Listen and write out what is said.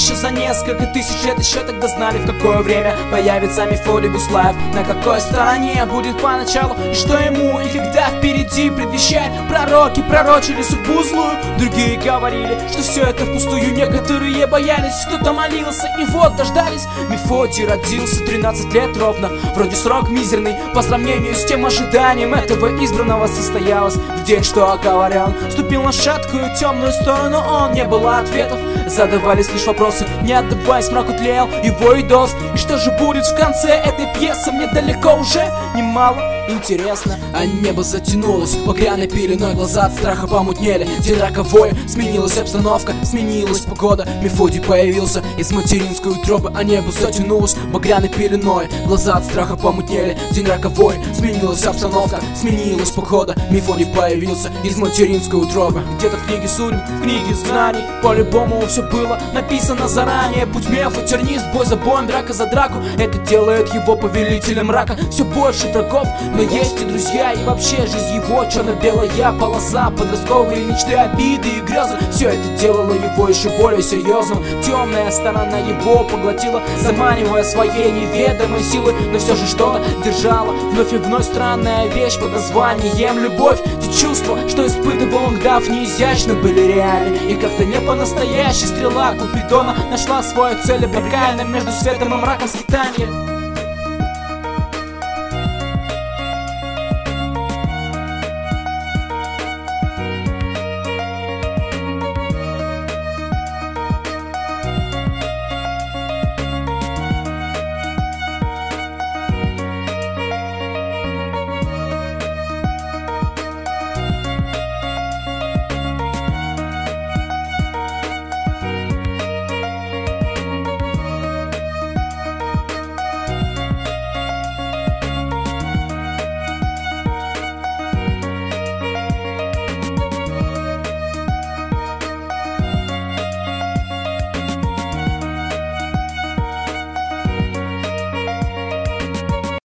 еще за несколько тысяч лет, еще тогда знали, в какое время появится Мефодий Буслаев, на какой стороне будет поначалу, и что ему и когда впереди предвещает. Пророки пророчили судьбу злую, другие говорили, что все это впустую. Некоторые боялись, кто-то молился, и вот дождались. Мефодий родился 13 лет ровно, вроде срок мизерный по сравнению с тем ожиданием этого избранного состоялось. В день, что оговорял, ступил на шаткую темную сторону, он не было ответов, задавались лишь вопросы, не отдаваясь мраку тлел его идол. И что же будет в конце этой пьесы, мне далеко уже немало интересно. А небо затянулось багряной пеленой, глаза от страха помутнели. День роковой, сменилась обстановка, сменилась погода. Мефодий появился из материнской утробы, а небо затянулось багряной пеленой, глаза от страха помутнели. День роковой, сменилась обстановка, сменилась погода. Мефодий появился из материнской утробы. Где-то в книге судеб, в книге знаний, по-любому все было написано заранее. Путь Мефа, тернист, бой за боем, драка за драку, это делает его повелителем мрака. Все больше врагов, но есть и друзья, и вообще жизнь его черно-белая полоса, подростковые мечты, обиды и грезы. Все это делало его еще более серьезным. Темная сторона его поглотила, заманивая своей неведомой силой, но все же что-то держало. Вновь и вновь странная вещь под названием любовь. Те чувства, что испытывал он, граф, неизящны, были реальны, и как-то не по-настоящей стрела Купидона нашла свою цель, обрекальная между светом и мраком скитания.